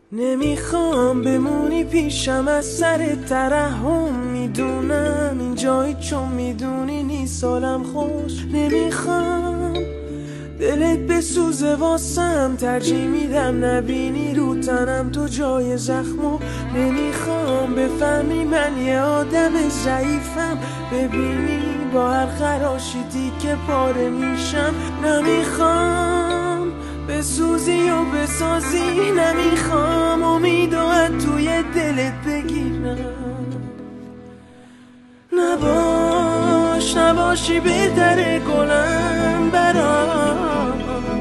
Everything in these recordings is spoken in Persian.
نمیخوام بمونی پیشم از سر ترحم، میدونم این جایی چون میدونی نیست حالم خوش. نمیخوام دلت بسوزه واسم، ترجیح میدم نبینی رو تنم تو جای زخمو. نمیخوام بفهمی من یه آدم ضعیفم، ببینی با هر خراشی که پاره میشم. نمیخوام بسوزی و بسازی، نمیخوام امیدو از توی دلت بگیرم. نباشی بهتره گلم برات،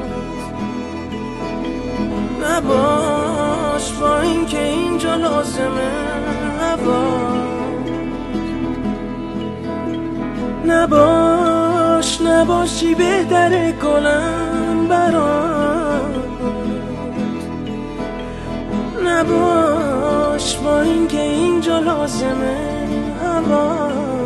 نباش با این که اینجا لازمه هوا. نباشی بهتره گلم برات، نباش با این که اینجا لازمه هوا.